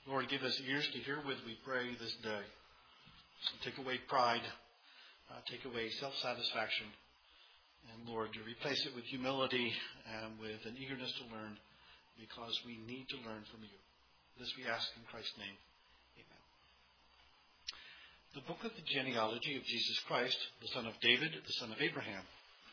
Lord, give us ears to hear with, we pray, this day. Take away pride. Take away self-satisfaction. And Lord, to replace it with humility and with an eagerness to learn, because we need to learn from you. This we ask in Christ's name. Amen. The book of the genealogy of Jesus Christ, the son of David, the son of Abraham.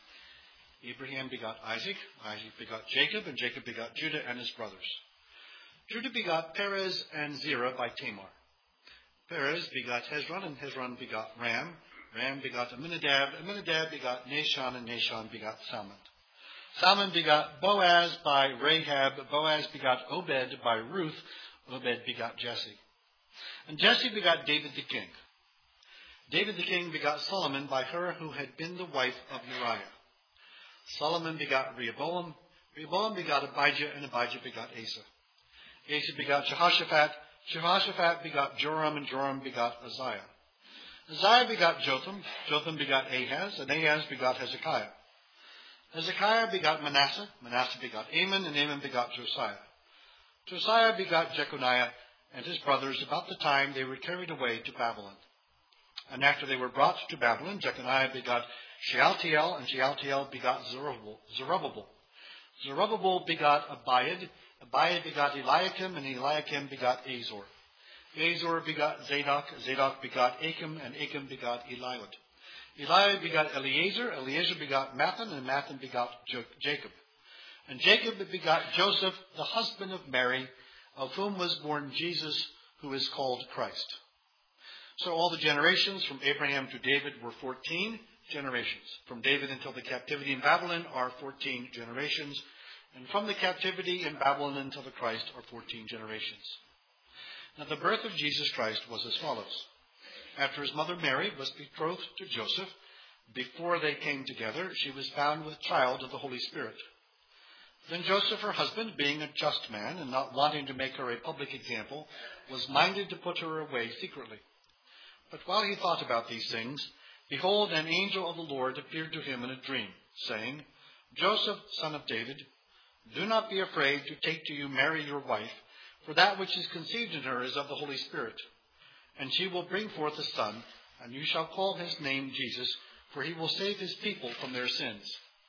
Abraham begot Isaac, Isaac begot Jacob, and Jacob begot Judah and his brothers. Judah begot Perez and Zerah by Tamar. Perez begot Hezron, and Hezron begot Ram. Ram begot Amminadab, Amminadab begot Nahshon, and Nahshon begot Salmon. Salmon begot Boaz by Rahab, Boaz begot Obed by Ruth, Obed begot Jesse. And Jesse begot David the king. David the king begot Solomon by her who had been the wife of Uriah. Solomon begot Rehoboam, Rehoboam begot Abijah, and Abijah begot Asa. Asa begot Jehoshaphat, Jehoshaphat begot Joram, and Joram begot Uzziah. Uzziah begot Jotham, Jotham begot Ahaz, and Ahaz begot Hezekiah. Hezekiah begot Manasseh, Manasseh begot Amon, and Amon begot Josiah. Josiah begot Jeconiah and his brothers about the time they were carried away to Babylon. And after they were brought to Babylon, Jeconiah begot Shealtiel, and Shealtiel begot Zerubbabel. Zerubbabel begot Abiad, Abiad begot Eliakim, and Eliakim begot Azor. Azor begot Zadok, Zadok begot Achim, and Achim begot Eliud. Eliud begot Eleazar, Eleazar begot Mathan, and Mathan begot Jacob. And Jacob begot Joseph, the husband of Mary, of whom was born Jesus, who is called Christ. So all the generations from Abraham to David were 14 generations. From David until the captivity in Babylon are 14 generations. And from the captivity in Babylon until the Christ are 14 generations. Now the birth of Jesus Christ was as follows. After his mother Mary was betrothed to Joseph, before they came together, she was found with child of the Holy Spirit. Then Joseph, her husband, being a just man and not wanting to make her a public example, was minded to put her away secretly. But while he thought about these things, behold, an angel of the Lord appeared to him in a dream, saying, Joseph, son of David, do not be afraid to take to you Mary your wife, for that which is conceived in her is of the Holy Spirit. And she will bring forth a son, and you shall call his name Jesus, for he will save his people from their sins.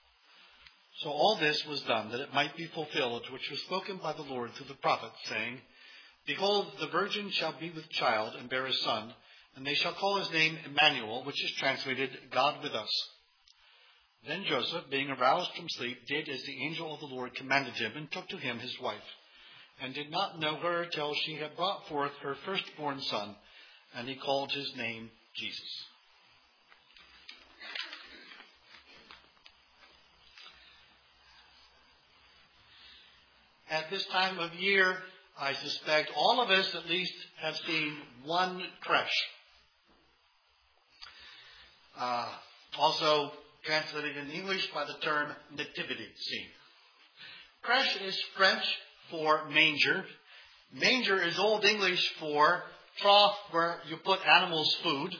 So all this was done, that it might be fulfilled, which was spoken by the Lord through the prophet, saying, Behold, the virgin shall be with child, and bear a son, and they shall call his name Emmanuel, which is translated, God with us. Then Joseph, being aroused from sleep, did as the angel of the Lord commanded him, and took to him his wife, and did not know her till she had brought forth her firstborn son, and he called his name Jesus. At this time of year, I suspect all of us at least have seen one creche. Also translated in English by the term nativity scene. Creche is French for manger. Manger is Old English for trough where you put animals' food.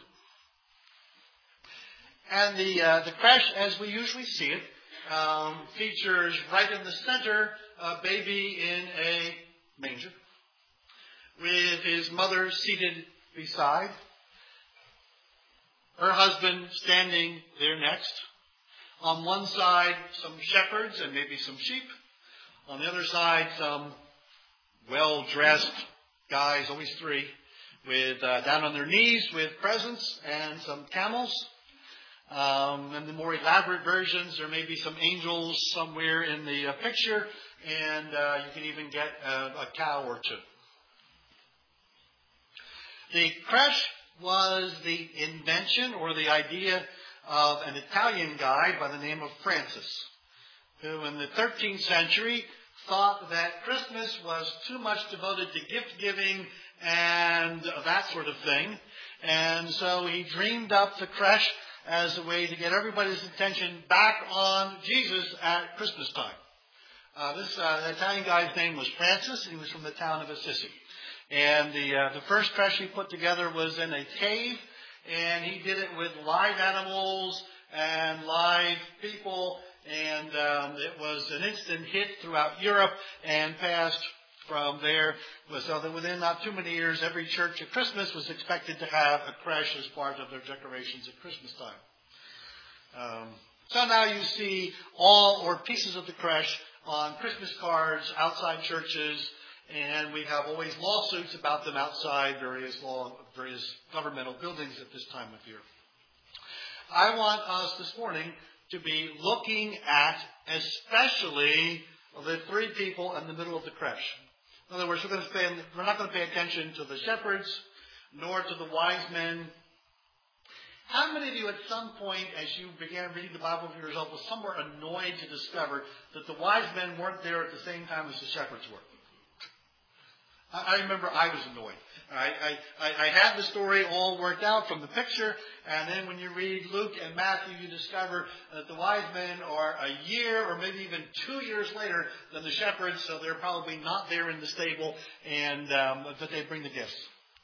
And the creche, as we usually see it, features right in the center a baby in a manger with his mother seated beside, her husband standing there next. On one side, some shepherds and maybe some sheep. On the other side, some well-dressed guys, always three, with down on their knees with presents and some camels. And the more elaborate versions, there may be some angels somewhere in the picture, and you can even get a cow or two. The creche was the invention or the idea of an Italian guy by the name of Francis, who in the 13th century thought that Christmas was too much devoted to gift-giving and that sort of thing. And so he dreamed up the creche as a way to get everybody's attention back on Jesus at Christmas time. This Italian guy's name was Francis. He was from the town of Assisi. And the first creche he put together was in a cave, and he did it with live animals and live people, and it was an instant hit throughout Europe and passed from there. So that within not too many years, every church at Christmas was expected to have a creche as part of their decorations at Christmas time. So now you see all or pieces of the creche on Christmas cards outside churches, and we have always lawsuits about them outside various governmental buildings at this time of year. I want us this morning to be looking at especially the three people in the middle of the creche. In other words, we're not going to pay attention to the shepherds nor to the wise men. How many of you at some point, as you began reading the Bible for yourself, was somewhere annoyed to discover that the wise men weren't there at the same time as the shepherds were? I remember I was annoyed. I had the story all worked out from the picture, and then when you read Luke and Matthew, you discover that the wise men are a year or maybe even 2 years later than the shepherds, so they're probably not there in the stable, and but they bring the gifts.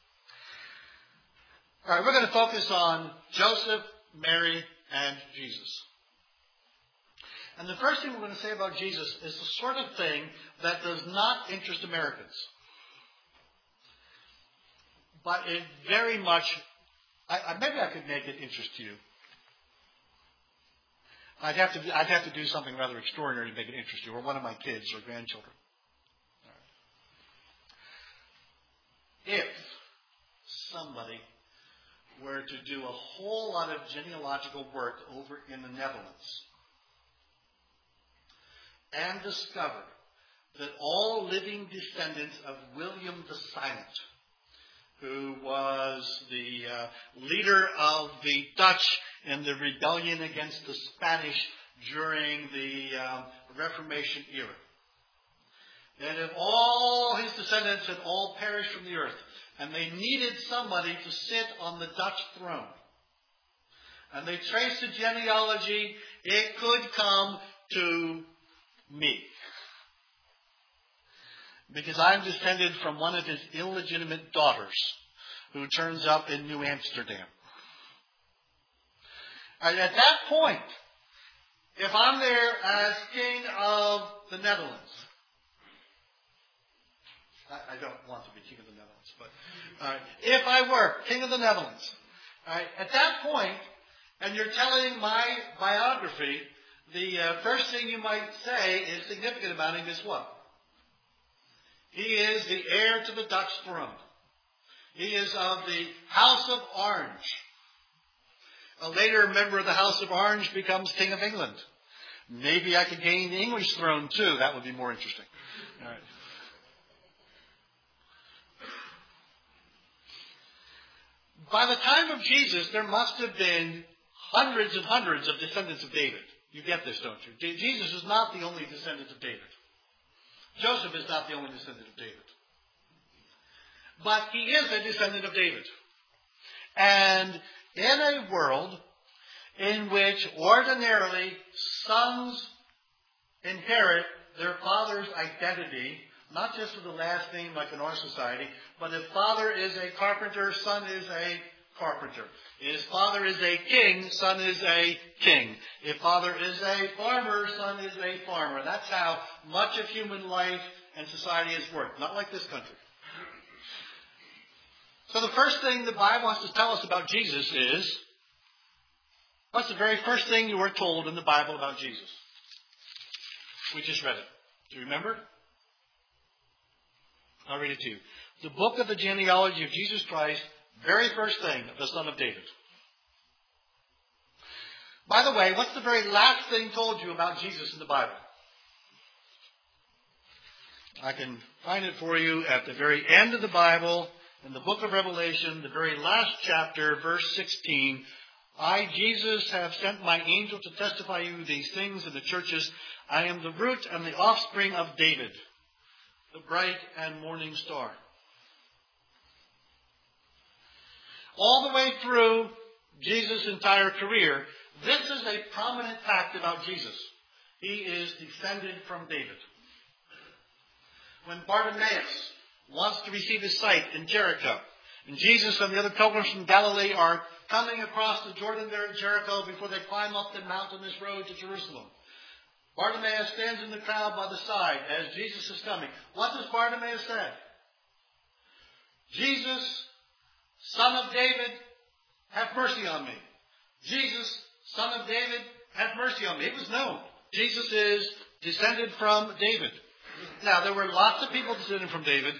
All right, we're going to focus on Joseph, Mary, and Jesus. And the first thing we're going to say about Jesus is the sort of thing that does not interest Americans. But it very much, maybe I could make it interest you. I'd have to do something rather extraordinary to make it interest you, or one of my kids or grandchildren. If somebody were to do a whole lot of genealogical work over in the Netherlands and discover that all living descendants of William the Silent, who was the leader of the Dutch in the rebellion against the Spanish during the Reformation era. And if all his descendants had all perished from the earth, and they needed somebody to sit on the Dutch throne, and they traced the genealogy, it could come to me. Because I'm descended from one of his illegitimate daughters who turns up in New Amsterdam. And at that point, if I'm there as king of the Netherlands, I don't want to be king of the Netherlands, but if I were king of the Netherlands, at that point, and you're telling my biography, the first thing you might say is significant about him is what? He is the heir to the Dutch throne. He is of the House of Orange. A later member of the House of Orange becomes King of England. Maybe I could gain the English throne too. That would be more interesting. All right. By the time of Jesus, there must have been hundreds and hundreds of descendants of David. You get this, don't you? Jesus is not the only descendant of David. Joseph is not the only descendant of David. But he is a descendant of David. And in a world in which ordinarily sons inherit their father's identity, not just with the last name like in our society, but if father is a carpenter, son is a carpenter. If father is a king, son is a king. If father is a farmer, son is a farmer. That's how much of human life and society has worked. Not like this country. So the first thing the Bible wants to tell us about Jesus is, what's the very first thing you were told in the Bible about Jesus? We just read it. Do you remember? I'll read it to you. The book of the genealogy of Jesus Christ, very first thing, the son of David. By the way, what's the very last thing told you about Jesus in the Bible? I can find it for you at the very end of the Bible, in the book of Revelation, the very last chapter, verse 16. I, Jesus, have sent my angel to testify you these things in the churches. I am the root and the offspring of David, the bright and morning star. All the way through Jesus' entire career, this is a prominent fact about Jesus. He is descended from David. When Bartimaeus wants to receive his sight in Jericho, and Jesus and the other pilgrims from Galilee are coming across the Jordan there at Jericho before they climb up the mountainous road to Jerusalem, Bartimaeus stands in the crowd by the side as Jesus is coming. What does Bartimaeus say? Jesus, Son of David, have mercy on me. Jesus, Son of David, have mercy on me. It was known. Jesus is descended from David. Now, there were lots of people descended from David.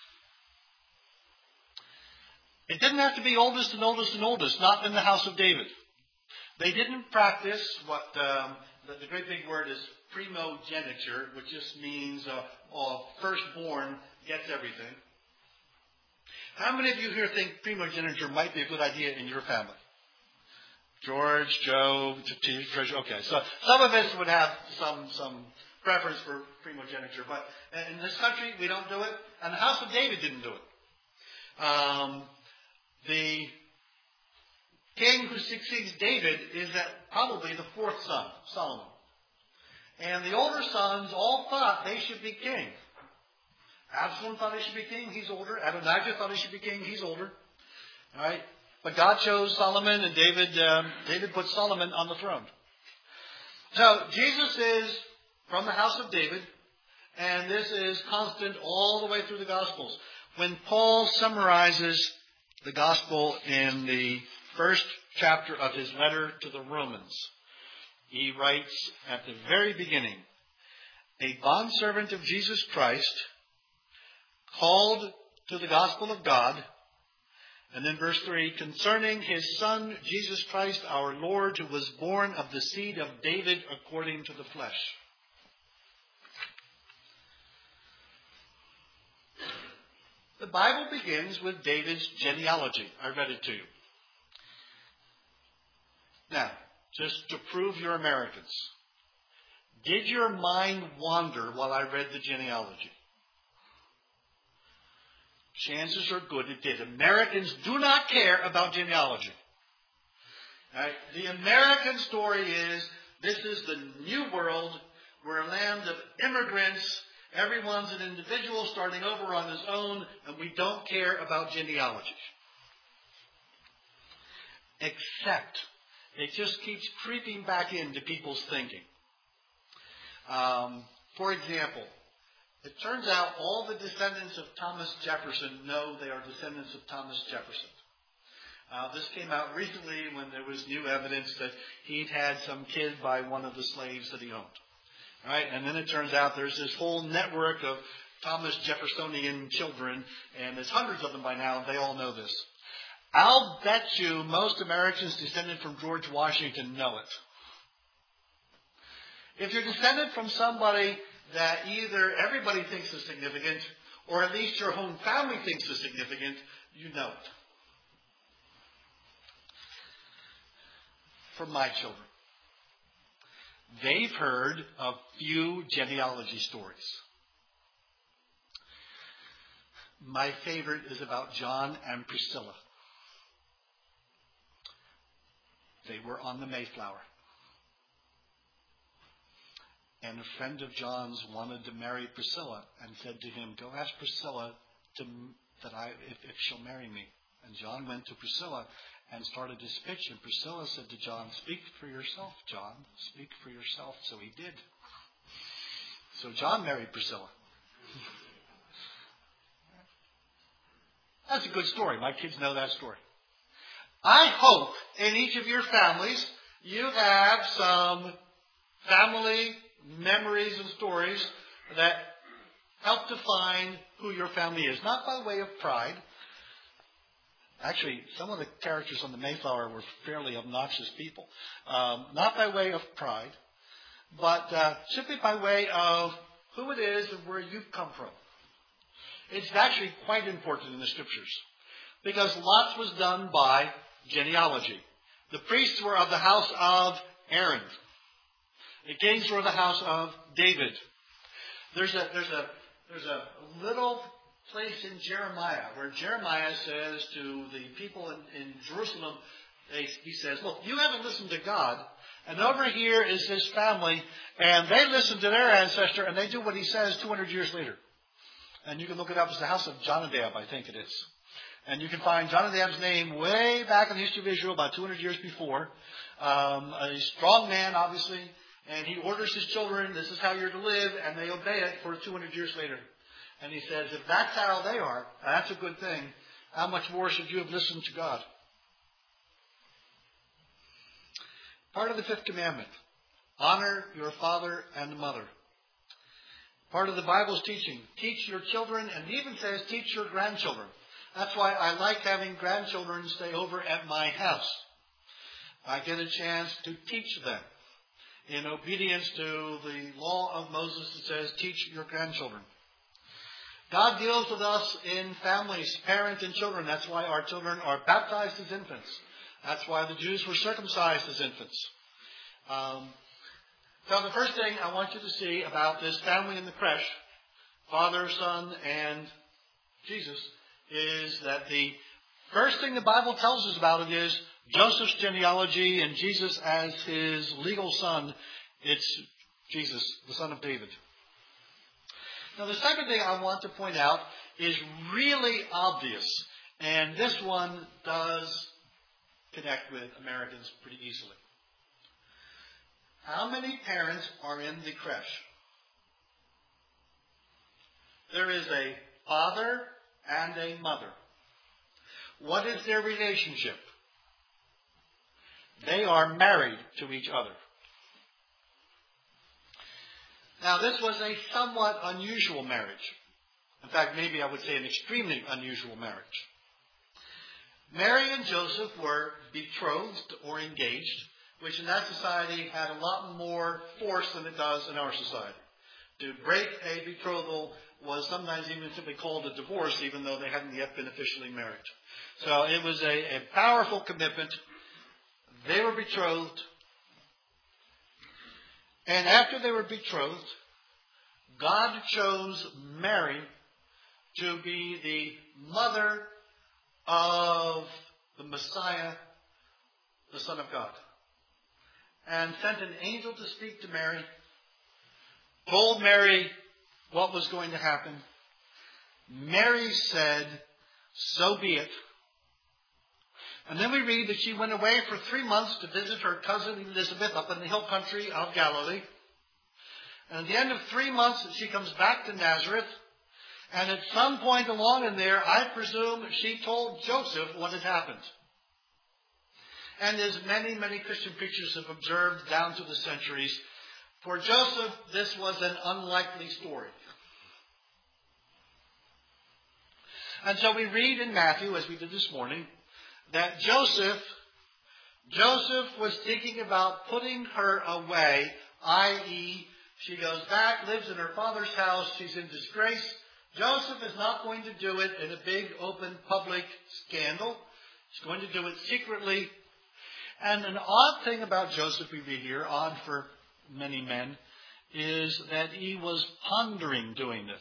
It didn't have to be oldest and oldest and oldest, not in the house of David. They didn't practice what the great big word is primogeniture, which just means firstborn gets everything. How many of you here think primogeniture might be a good idea in your family? George, Joe, Treasure. Okay, so some of us would have some preference for primogeniture, but in this country we don't do it, and the house of David didn't do it. The king who succeeds David is probably the fourth son, Solomon. And the older sons all thought they should be king. Absalom thought he should be king, he's older. Adonijah thought he should be king, he's older. All right? But God chose Solomon, and David put Solomon on the throne. So Jesus is from the house of David, and this is constant all the way through the Gospels. When Paul summarizes the Gospel in the first chapter of his letter to the Romans, he writes at the very beginning, a bondservant of Jesus Christ, called to the gospel of God. And then verse 3, concerning his Son, Jesus Christ, our Lord, who was born of the seed of David according to the flesh. The Bible begins with David's genealogy. I read it to you. Now, just to prove you're Americans, did your mind wander while I read the genealogy? Chances are good it did. Americans do not care about genealogy. Right? The American story is, this is the new world. We're a land of immigrants. Everyone's an individual starting over on his own, and we don't care about genealogy. Except, it just keeps creeping back into people's thinking. For example, it turns out all the descendants of Thomas Jefferson know they are descendants of Thomas Jefferson. This came out recently when there was new evidence that he'd had some kid by one of the slaves that he owned. Right? And then it turns out there's this whole network of Thomas Jeffersonian children, and there's hundreds of them by now, and they all know this. I'll bet you most Americans descended from George Washington know it. If you're descended from somebody that either everybody thinks is significant, or at least your own family thinks is significant, you know it. For my children, they've heard a few genealogy stories. My favorite is about John and Priscilla. They were on the Mayflower. And a friend of John's wanted to marry Priscilla and said to him, go ask Priscilla if she'll marry me. And John went to Priscilla and started his pitch. And Priscilla said to John, speak for yourself, John. Speak for yourself. So he did. So John married Priscilla. That's a good story. My kids know that story. I hope in each of your families you have some family memories and stories that help define who your family is. Not by way of pride. Actually, some of the characters on the Mayflower were fairly obnoxious people. Not by way of pride, but simply by way of who it is and where you've come from. It's actually quite important in the Scriptures, because lots was done by genealogy. The priests were of the house of Aaron. The kings were of the house of David. There's a little place in Jeremiah where Jeremiah says to the people in Jerusalem, he says, look, you haven't listened to God, and over here is his family, and they listen to their ancestor, and they do what he says 200 years later. And you can look it up. It's the house of Jonadab, I think it is. And you can find Jonadab's name way back in the history of Israel, about 200 years before. A strong man, obviously. And he orders his children, this is how you're to live, and they obey it for 200 years later. And he says, if that's how they are, that's a good thing, how much more should you have listened to God? Part of the fifth commandment, honor your father and mother. Part of the Bible's teaching, teach your children, and it even says teach your grandchildren. That's why I like having grandchildren stay over at my house. I get a chance to teach them. In obedience to the law of Moses, it says teach your grandchildren. God deals with us in families, parents and children. That's why our children are baptized as infants. That's why the Jews were circumcised as infants. So the first thing I want you to see about this family in the creche, Father, Son, and Jesus, is that the first thing the Bible tells us about it is Joseph's genealogy and Jesus as his legal son. It's Jesus, the son of David. Now the second thing I want to point out is really obvious. And this one does connect with Americans pretty easily. How many parents are in the creche? There is a father and a mother. What is their relationship? They are married to each other. Now, this was a somewhat unusual marriage. In fact, maybe I would say an extremely unusual marriage. Mary and Joseph were betrothed or engaged, which in that society had a lot more force than it does in our society. To break a betrothal was sometimes even simply called a divorce, even though they hadn't yet been officially married. So it was a powerful commitment. They were betrothed. And after they were betrothed, God chose Mary to be the mother of the Messiah, the Son of God. And sent an angel to speak to Mary, told Mary what was going to happen. Mary said, so be it. And then we read that she went away for 3 months to visit her cousin Elizabeth up in the hill country of Galilee. And at the end of 3 months, she comes back to Nazareth. And at some point along in there, I presume she told Joseph what had happened. And as many, many Christian preachers have observed down through the centuries, for Joseph, this was an unlikely story. And so we read in Matthew, as we did this morning, that Joseph was thinking about putting her away, i.e., she goes back, lives in her father's house, she's in disgrace. Joseph is not going to do it in a big, open, public scandal. He's going to do it secretly. And an odd thing about Joseph we read here, odd for many men, is that he was pondering doing this.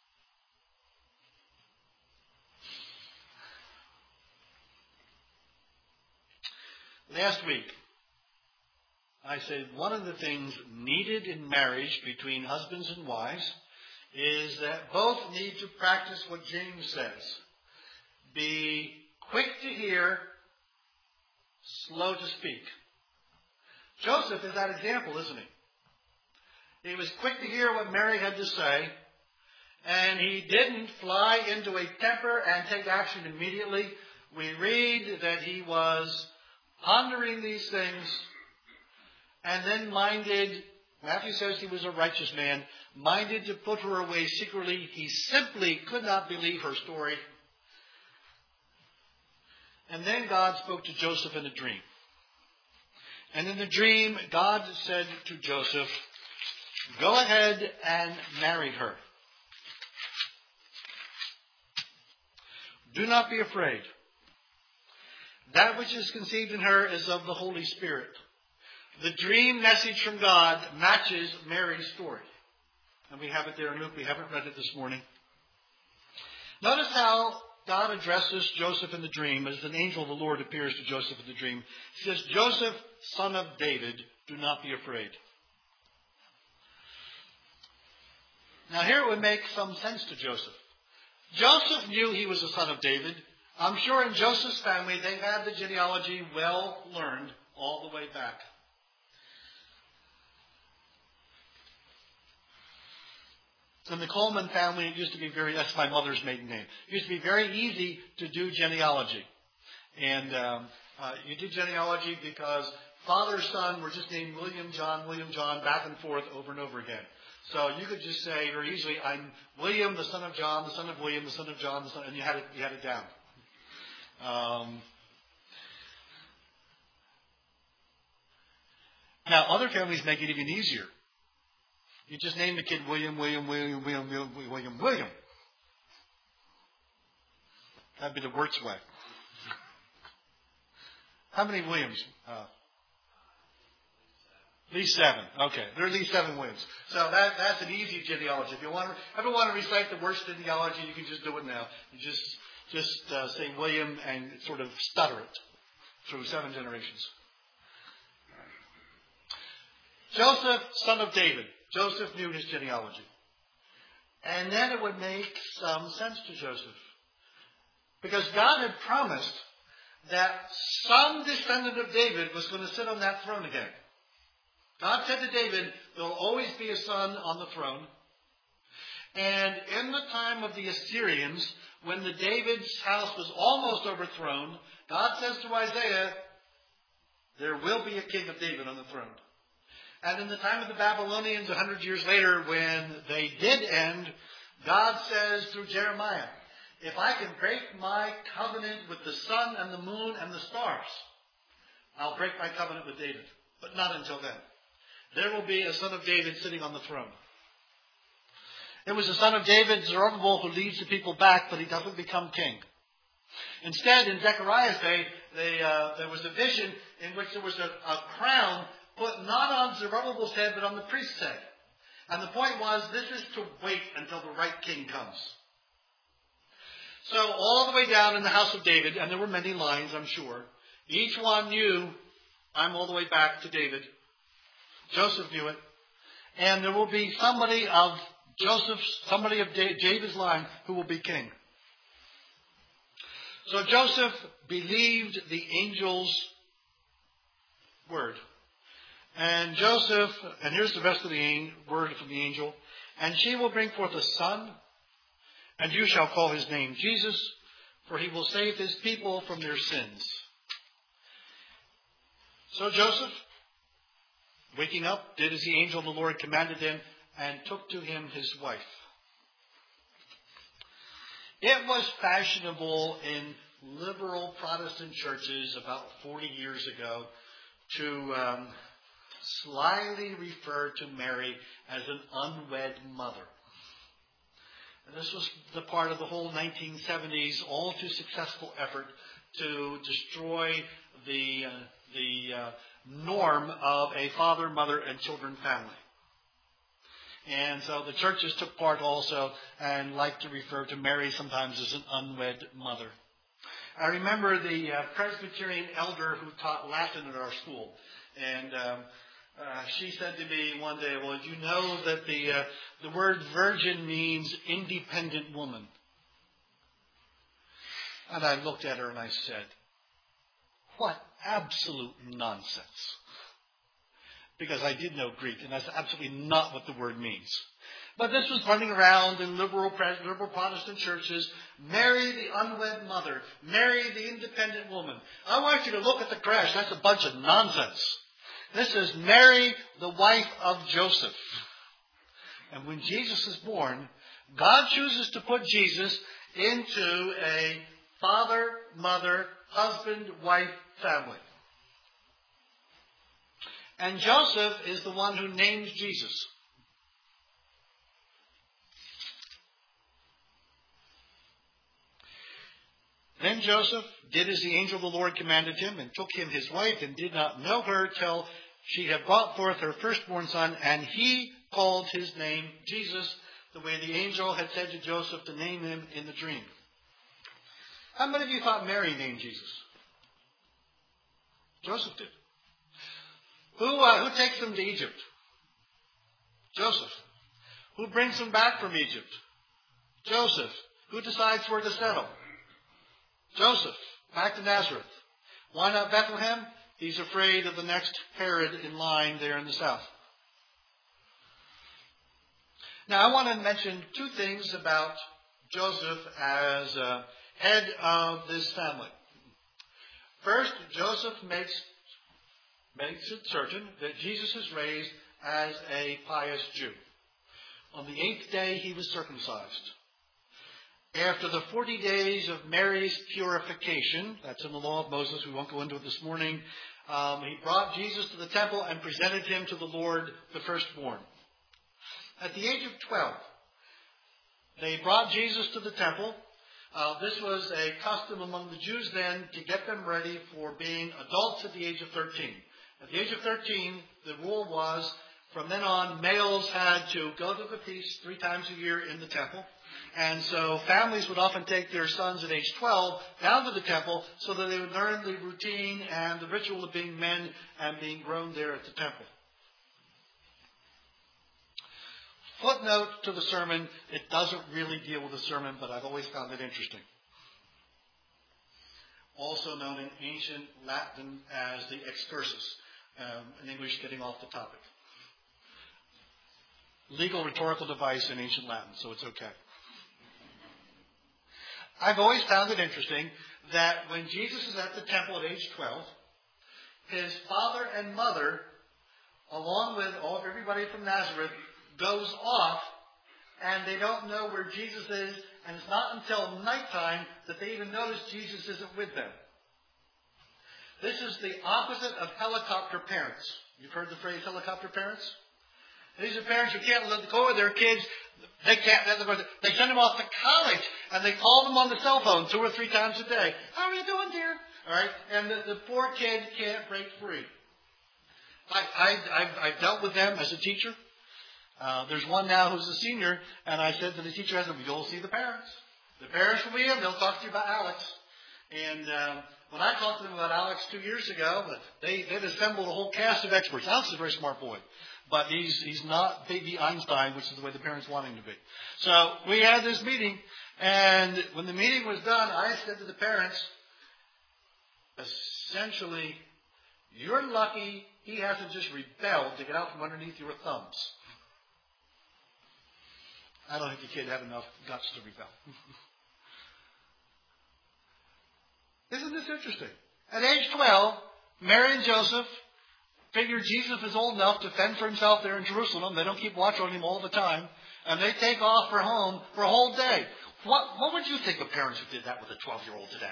Last week, I said one of the things needed in marriage between husbands and wives is that both need to practice what James says. Be quick to hear, slow to speak. Joseph is that example, isn't he? He was quick to hear what Mary had to say, and he didn't fly into a temper and take action immediately. We read that he was pondering these things, and then minded, Matthew says he was a righteous man, minded to put her away secretly. He simply could not believe her story. And then God spoke to Joseph in a dream. And in the dream, God said to Joseph, go ahead and marry her. Do not be afraid. That which is conceived in her is of the Holy Spirit. The dream message from God matches Mary's story. And we have it there in Luke. We haven't read it this morning. Notice how God addresses Joseph in the dream as an angel of the Lord appears to Joseph in the dream. He says, Joseph, son of David, do not be afraid. Now here it would make some sense to Joseph. Joseph knew he was a son of David. I'm sure in Joseph's family they had the genealogy well learned all the way back. In the Coleman family, it used to be that's my mother's maiden name. It used to be very easy to do genealogy. And you did genealogy because father, son were just named William, John, back and forth over and over again. So you could just say very easily, I'm William, the son of John, the son of William, the son of John, and you had it down. Now, other families make it even easier. You just name the kid William. That'd be the Wirtz way. How many Williams? At least 7. Okay, there are at least 7 Williams. So that's an easy genealogy. If you ever want to recite the worst genealogy, you can just do it now. You just say William and sort of stutter it through 7 generations. Joseph, son of David. Joseph knew his genealogy. And then it would make some sense to Joseph. Because God had promised that some descendant of David was going to sit on that throne again. God said to David, there will always be a son on the throne. And in the time of the Assyrians, when the David's house was almost overthrown, God says to Isaiah, there will be a king of David on the throne. And in the time of the Babylonians, 100 years later, when they did end, God says through Jeremiah, if I can break my covenant with the sun and the moon and the stars, I'll break my covenant with David. But not until then. There will be a son of David sitting on the throne. It was the son of David, Zerubbabel, who leads the people back, but he doesn't become king. Instead, in Zechariah's day, there was a vision in which there was a crown put not on Zerubbabel's head, but on the priest's head. And the point was, this is to wait until the right king comes. So all the way down in the house of David, and there were many lines, I'm sure, each one knew, I'm all the way back to David. Joseph knew it. And there will be somebody of David's line who will be king. So Joseph believed the angel's word. And Joseph, and here's the rest of the word from the angel, and she will bring forth a son, and you shall call his name Jesus, for he will save his people from their sins. So Joseph, waking up, did as the angel of the Lord commanded him, and took to him his wife. It was fashionable in liberal Protestant churches about 40 years ago to slyly refer to Mary as an unwed mother. And this was the part of the whole 1970s all too successful effort to destroy the norm of a father, mother, and children family. And so the churches took part also and liked to refer to Mary sometimes as an unwed mother. I remember the Presbyterian elder who taught Latin at our school. And she said to me one day, well, you know that the word virgin means independent woman. And I looked at her and I said, what absolute nonsense. Because I did know Greek, and that's absolutely not what the word means. But this was running around in liberal Protestant churches. Mary the unwed mother. Mary the independent woman. I want you to look at the crash. That's a bunch of nonsense. This is Mary, the wife of Joseph. And when Jesus is born, God chooses to put Jesus into a father, mother, husband, wife family. And Joseph is the one who names Jesus. Then Joseph did as the angel of the Lord commanded him, and took him his wife, and did not know her till she had brought forth her firstborn son, and he called his name Jesus, the way the angel had said to Joseph to name him in the dream. How many of you thought Mary named Jesus? Joseph did. Who takes him to Egypt? Joseph. Who brings him back from Egypt? Joseph. Who decides where to settle? Joseph. Back to Nazareth. Why not Bethlehem? He's afraid of the next Herod in line there in the south. Now, I want to mention two things about Joseph as head of this family. First, Joseph makes it certain that Jesus is raised as a pious Jew. On the 8th day, he was circumcised. After the 40 days of Mary's purification, that's in the law of Moses, we won't go into it this morning, he brought Jesus to the temple and presented him to the Lord, the firstborn. At the age of 12, they brought Jesus to the temple. This was a custom among the Jews then to get them ready for being adults at the age of 13. At the age of 13, the rule was, from then on, males had to go to the feast 3 times a year in the temple. And so families would often take their sons at age 12 down to the temple so that they would learn the routine and the ritual of being men and being grown there at the temple. Footnote to the sermon, it doesn't really deal with the sermon, but I've always found it interesting. Also known in ancient Latin as the excursus, in English getting off the topic. Legal rhetorical device in ancient Latin, so it's okay. I've always found it interesting that when Jesus is at the temple at age 12, his father and mother, along with everybody from Nazareth, goes off, and they don't know where Jesus is, and it's not until nighttime that they even notice Jesus isn't with them. This is the opposite of helicopter parents. You've heard the phrase helicopter parents? These are parents who can't go with their kids. They send them off to college, and they call them on the cell phone 2 or 3 times a day. How are you doing, dear? All right, and the poor kid can't break free. I've dealt with them as a teacher. There's one now who's a senior, and I said to the teacher, I said, you'll see the parents. The parents will be in. They'll talk to you about Alex. And when I talked to them about Alex 2 years ago, they'd assembled a whole cast of experts. Alex is a very smart boy. But he's not baby Einstein, which is the way the parents want him to be. So we had this meeting, and when the meeting was done, I said to the parents, essentially, you're lucky he hasn't just rebelled to get out from underneath your thumbs. I don't think the kid had enough guts to rebel. Isn't this interesting? At age 12, Mary and Joseph figure Jesus is old enough to fend for himself there in Jerusalem. They don't keep watch on him all the time. And they take off for home for a whole day. What would you think of parents who did that with a 12-year-old today?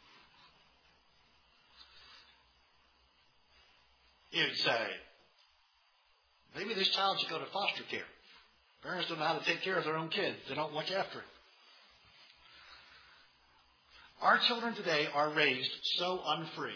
You'd say, maybe this child should go to foster care. Parents don't know how to take care of their own kids. They don't watch after it. Our children today are raised so unfree.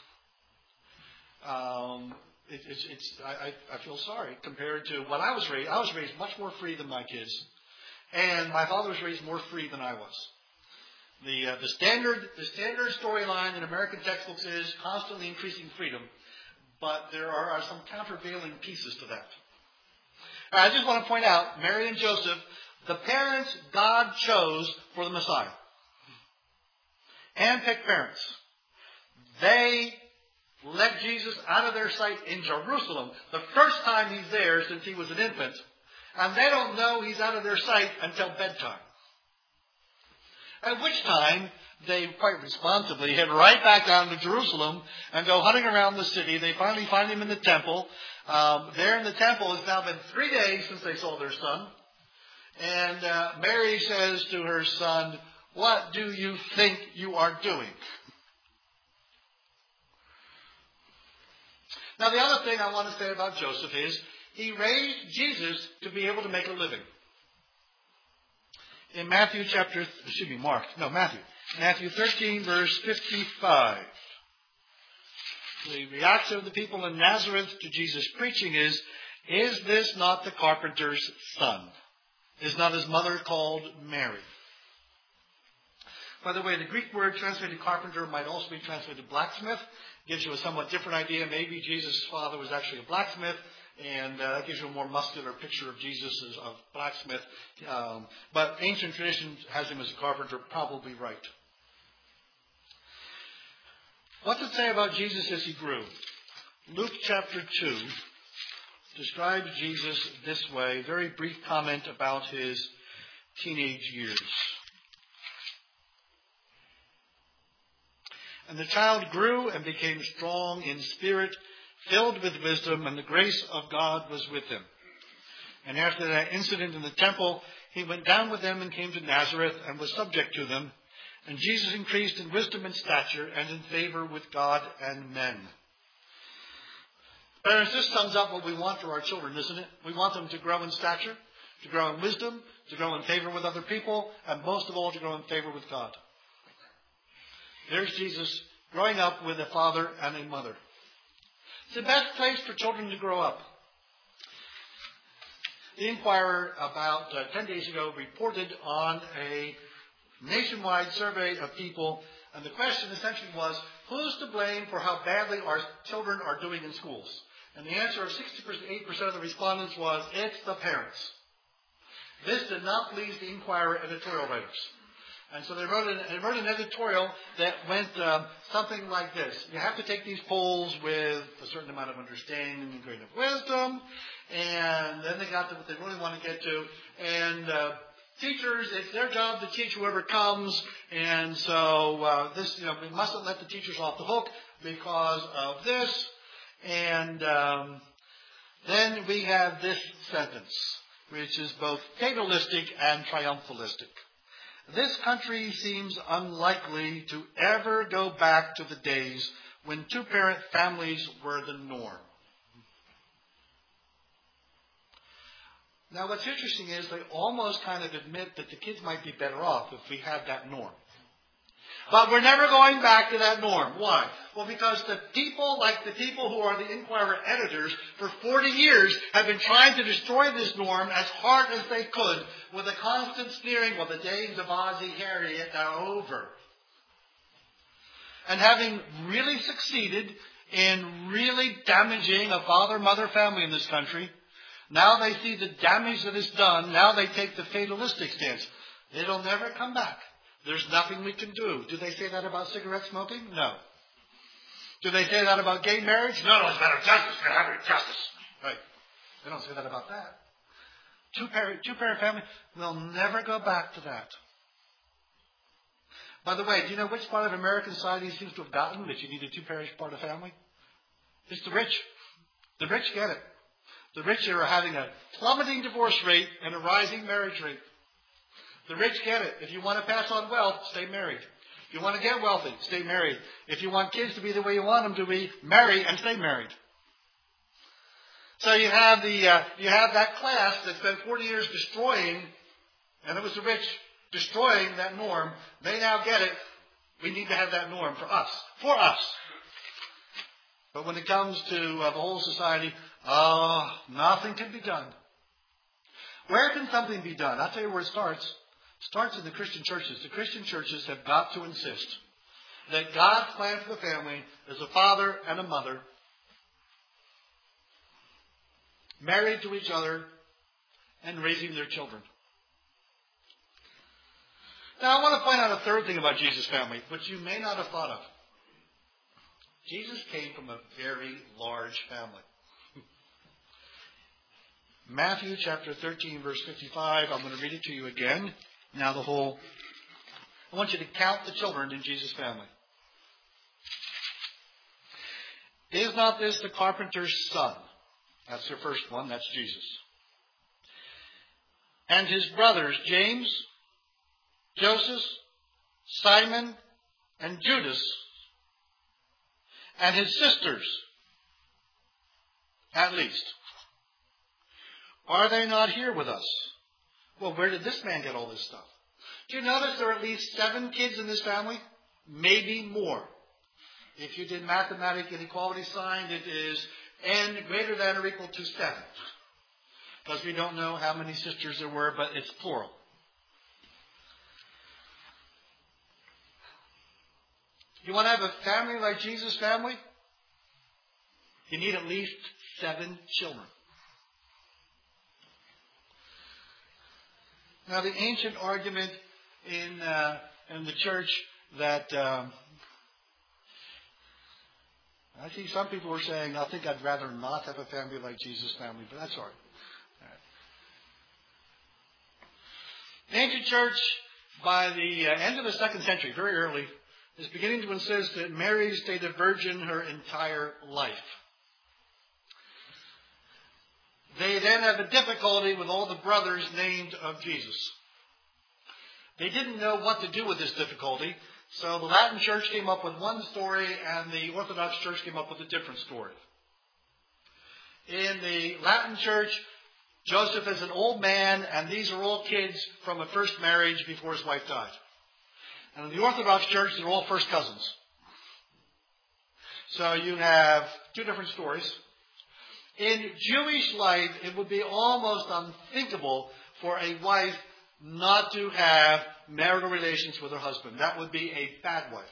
I feel sorry compared to when I was raised. I was raised much more free than my kids, and my father was raised more free than I was. The standard storyline in American textbooks is constantly increasing freedom, but there are some countervailing pieces to that. I just want to point out, Mary and Joseph, the parents God chose for the Messiah. Handpicked parents. They let Jesus out of their sight in Jerusalem the first time he's there since he was an infant. And they don't know he's out of their sight until bedtime. At which time, they quite responsibly head right back down to Jerusalem and go hunting around the city. They finally find him in the temple. There in the temple, it's now been 3 days since they saw their son. And Mary says to her son, "What do you think you are doing?" Now, the other thing I want to say about Joseph is he raised Jesus to be able to make a living. In Matthew 13, verse 55. The reaction of the people in Nazareth to Jesus' preaching is this not the carpenter's son? Is not his mother called Mary? By the way, the Greek word translated carpenter might also be translated blacksmith. Gives you a somewhat different idea. Maybe Jesus' father was actually a blacksmith, and that gives you a more muscular picture of Jesus as a blacksmith. But ancient tradition has him as a carpenter, probably right. What does it say about Jesus as he grew? Luke chapter 2, describes Jesus this way. Very brief comment about his teenage years. And the child grew and became strong in spirit, filled with wisdom, and the grace of God was with him. And after that incident in the temple, he went down with them and came to Nazareth and was subject to them. And Jesus increased in wisdom and stature and in favor with God and men. Parents, this sums up what we want for our children, isn't it? We want them to grow in stature, to grow in wisdom, to grow in favor with other people, and most of all, to grow in favor with God. There's Jesus growing up with a father and a mother. It's the best place for children to grow up. The Inquirer about 10 days ago reported on a nationwide survey of people, and the question essentially was, who's to blame for how badly our children are doing in schools? And the answer of 68% of the respondents was, it's the parents. This did not please the Inquirer editorial writers. And so they wrote an editorial that went something like this. You have to take these polls with a certain amount of understanding and great of wisdom. And then they got to what they really want to get to. And teachers, it's their job to teach whoever comes. And so we mustn't let the teachers off the hook because of this. And then we have this sentence, which is both fatalistic and triumphalistic. This country seems unlikely to ever go back to the days when two-parent families were the norm. Now, what's interesting is they almost kind of admit that the kids might be better off if we had that norm. But we're never going back to that norm. Why? Well, because the people who are the Inquirer editors, for 40 years have been trying to destroy this norm as hard as they could with a constant sneering, well, the days of Ozzie Harriet are over. And having really succeeded in really damaging a father-mother family in this country, now they see the damage that is done. Now they take the fatalistic stance. It'll never come back. There's nothing we can do. Do they say that about cigarette smoking? No. Do they say that about gay marriage? No, it's better justice. We're having justice. Right. They don't say that about that. Two-parent family, we'll never go back to that. By the way, do you know which part of American society seems to have gotten that you need a two-parent part of family? It's the rich. The rich get it. The rich are having a plummeting divorce rate and a rising marriage rate. The rich get it. If you want to pass on wealth, stay married. If you want to get wealthy, stay married. If you want kids to be the way you want them to be, marry and stay married. So you have that class that spent 40 years destroying, and it was the rich destroying that norm. They now get it. We need to have that norm for us. For us. But when it comes to the whole society, nothing can be done. Where can something be done? I'll tell you where it starts. It starts in the Christian churches. The Christian churches have got to insist that God's plan for the family is a father and a mother married to each other and raising their children. Now, I want to point out a third thing about Jesus' family, which you may not have thought of. Jesus came from a very large family. Matthew chapter 13, verse 55. I'm going to read it to you again. Now I want you to count the children in Jesus' family. Is not this the carpenter's son? That's the first one. That's Jesus. And his brothers, James, Joseph, Simon, and Judas, and his sisters, at least. Are they not here with us? Well, where did this man get all this stuff? Do you notice there are at least 7 kids in this family? Maybe more. If you did mathematic inequality sign, it is n greater than or equal to 7. Because we don't know how many sisters there were, but it's plural. You want to have a family like Jesus' family? You need at least 7 children. Now, the ancient argument in the church that I see some people are saying, I think I'd rather not have a family like Jesus' family, but that's all right. The ancient church, by the end of the 2nd century, very early, is beginning to insist that Mary stayed a virgin her entire life. They then have a difficulty with all the brothers named of Jesus. They didn't know what to do with this difficulty, so the Latin Church came up with one story and the Orthodox Church came up with a different story. In the Latin Church, Joseph is an old man, and these are all kids from a first marriage before his wife died. And in the Orthodox Church, they're all first cousins. So you have two different stories. In Jewish life, it would be almost unthinkable for a wife not to have marital relations with her husband. That would be a bad wife.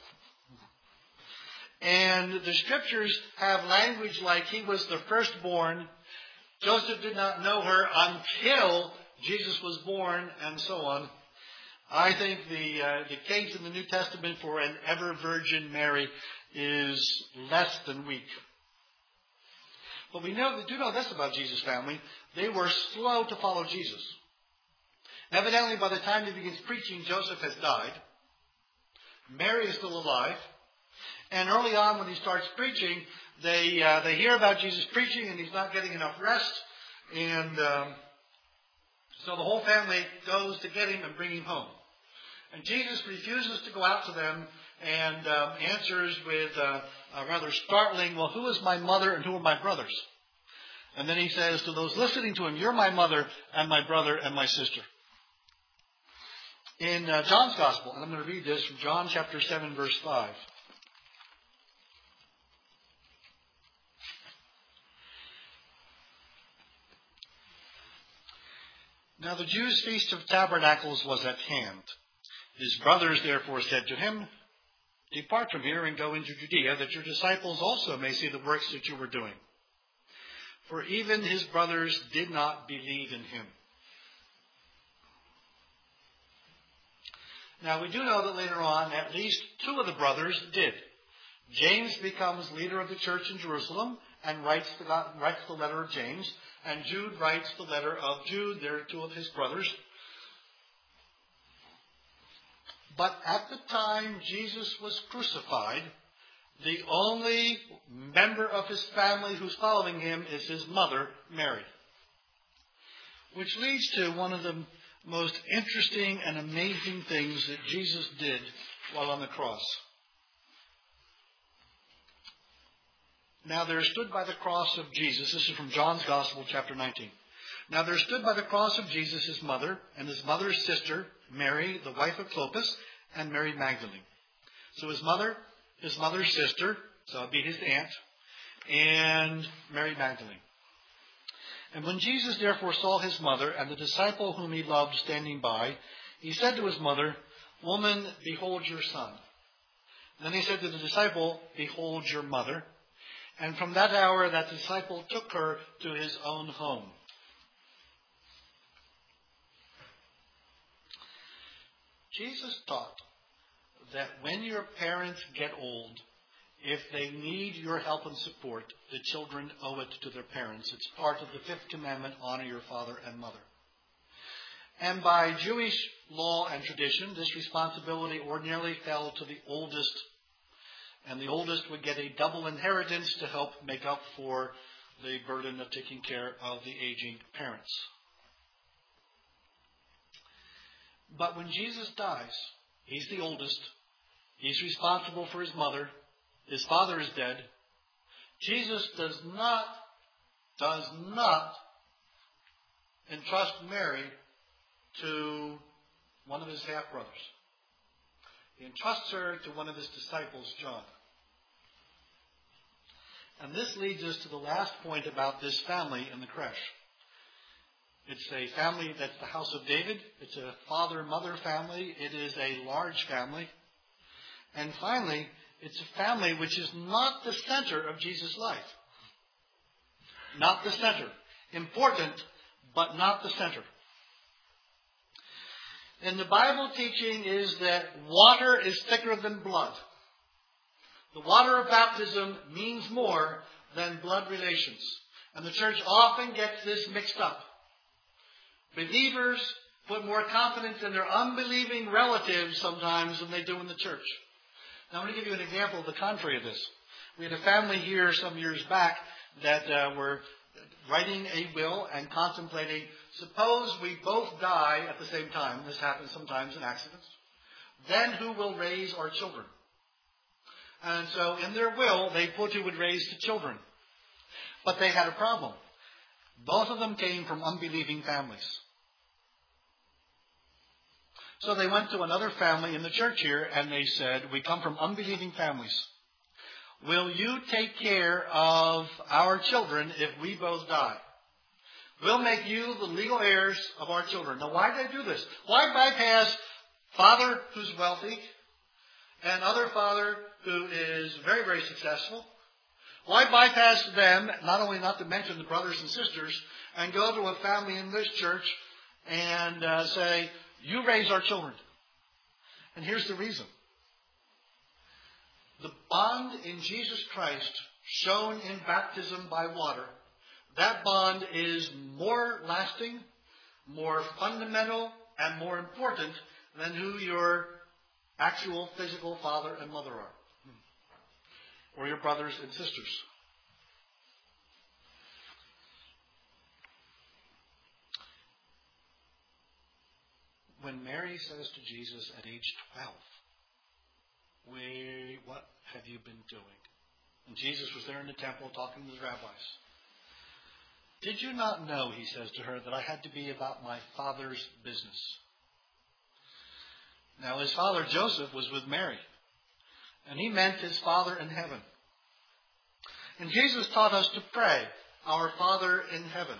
And the scriptures have language like he was the firstborn. Joseph did not know her until Jesus was born, and so on. I think the case in the New Testament for an ever-virgin Mary is less than weak. But we do know this about Jesus' family. They were slow to follow Jesus. Evidently, by the time he begins preaching, Joseph has died. Mary is still alive. And early on, when he starts preaching, they hear about Jesus preaching, and he's not getting enough rest. And so the whole family goes to get him and bring him home. And Jesus refuses to go out to them and answers with a rather startling, well, who is my mother and who are my brothers? And then he says to those listening to him, you're my mother and my brother and my sister. In John's Gospel, and I'm going to read this from John chapter 7, verse 5. Now the Jews' feast of tabernacles was at hand. His brothers therefore said to him, depart from here and go into Judea, that your disciples also may see the works that you were doing. For even his brothers did not believe in him. Now we do know that later on, at least two of the brothers did. James becomes leader of the church in Jerusalem and writes the letter of James. And Jude writes the letter of Jude. They're two of his brothers. But at the time Jesus was crucified, the only member of his family who's following him is his mother, Mary. Which leads to one of the most interesting and amazing things that Jesus did while on the cross. Now there stood by the cross of Jesus, this is from John's Gospel, chapter 19. Now there stood by the cross of Jesus his mother and his mother's sister, Mary, the wife of Clopas, and Mary Magdalene. So his mother, his mother's sister, so it would be his aunt, and Mary Magdalene. And when Jesus therefore saw his mother and the disciple whom he loved standing by, he said to his mother, woman, behold your son. And then he said to the disciple, behold your mother. And from that hour that disciple took her to his own home. Jesus taught that when your parents get old, if they need your help and support, the children owe it to their parents. It's part of the fifth commandment, honor your father and mother. And by Jewish law and tradition, this responsibility ordinarily fell to the oldest. And the oldest would get a double inheritance to help make up for the burden of taking care of the aging parents. But when Jesus dies, he's the oldest. He's responsible for his mother. His father is dead. Jesus does not entrust Mary to one of his half-brothers. He entrusts her to one of his disciples, John. And this leads us to the last point about this family in the creche. It's a family that's the house of David. It's a father-mother family. It is a large family. And finally, it's a family which is not the center of Jesus' life. Not the center. Important, but not the center. And the Bible teaching is that water is thicker than blood. The water of baptism means more than blood relations. And the church often gets this mixed up. Believers put more confidence in their unbelieving relatives sometimes than they do in the church. Now, I'm going to give you an example of the contrary of this. We had a family here some years back that were writing a will and contemplating, suppose we both die at the same time. This happens sometimes in accidents. Then who will raise our children? And so in their will, they put who would raise the children. But they had a problem. Both of them came from unbelieving families. So they went to another family in the church here and they said, we come from unbelieving families. Will you take care of our children if we both die? We'll make you the legal heirs of our children. Now, why did they do this? Why bypass father who's wealthy and other father who is very, very successful? Why bypass them, not only not to mention the brothers and sisters, and go to a family in this church and say, you raise our children? And here's the reason. The bond in Jesus Christ shown in baptism by water, that bond is more lasting, more fundamental, and more important than who your actual physical father and mother are, or your brothers and sisters. When Mary says to Jesus at age 12, what have you been doing? And Jesus was there in the temple talking to the rabbis. Did you not know, he says to her, that I had to be about my Father's business? Now his father Joseph was with Mary, and he meant his Father in heaven. And Jesus taught us to pray, our Father in heaven.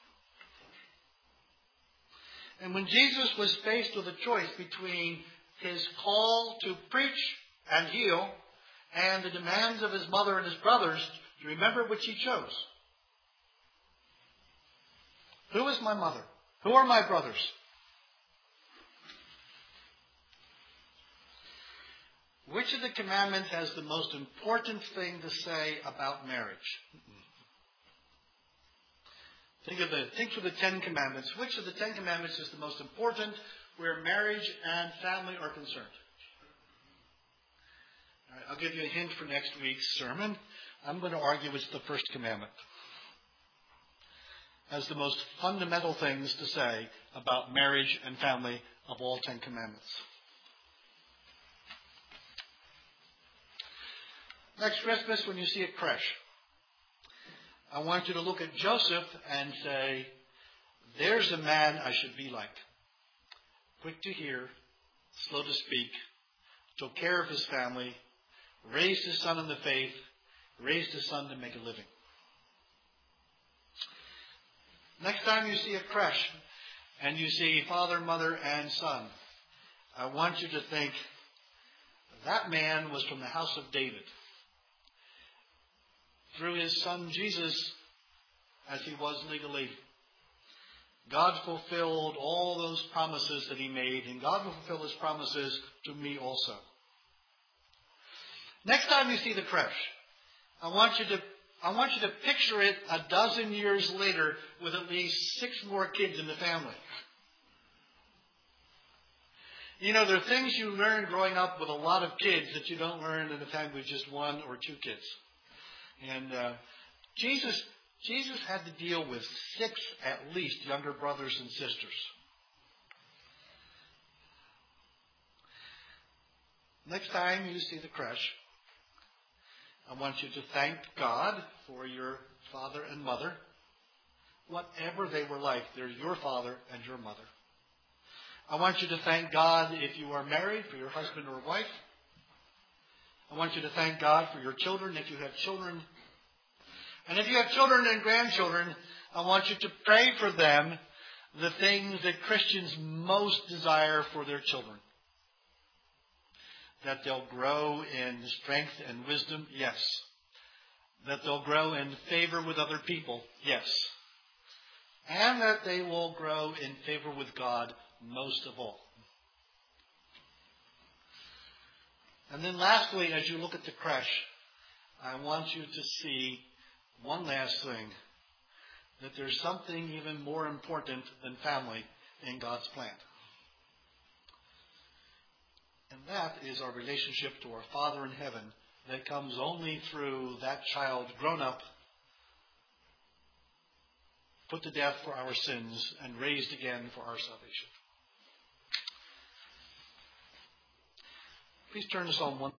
And when Jesus was faced with a choice between his call to preach and heal and the demands of his mother and his brothers, do you remember which he chose? Who is my mother? Who are my brothers? Which of the commandments has the most important thing to say about marriage? Think of the 10 Commandments. Which of the 10 Commandments is the most important where marriage and family are concerned? All right, I'll give you a hint for next week's sermon. I'm going to argue it's the first commandment as the most fundamental things to say about marriage and family of all 10 Commandments. Next Christmas, when you see a creche, I want you to look at Joseph and say, there's a man I should be like. Quick to hear, slow to speak, took care of his family, raised his son in the faith, raised his son to make a living. Next time you see a creche and you see father, mother, and son, I want you to think, that man was from the house of David. Through his son Jesus, as he was legally, God fulfilled all those promises that he made, and God will fulfill his promises to me also. Next time you see the creche, I want you to picture it a dozen years later with at least 6 more kids in the family. You know, there are things you learn growing up with a lot of kids that you don't learn in a family with just 1 or 2 kids. And Jesus had to deal with 6 at least younger brothers and sisters. Next time you see the creche, I want you to thank God for your father and mother. Whatever they were like, they're your father and your mother. I want you to thank God if you are married, for your husband or wife. I want you to thank God for your children if you have children. And if you have children and grandchildren, I want you to pray for them the things that Christians most desire for their children. That they'll grow in strength and wisdom, yes. That they'll grow in favor with other people, yes. And that they will grow in favor with God most of all. And then lastly, as you look at the creche, I want you to see one last thing, that there's something even more important than family in God's plan. And that is our relationship to our Father in heaven that comes only through that child grown up, put to death for our sins, and raised again for our salvation. Please turn to Psalm 1.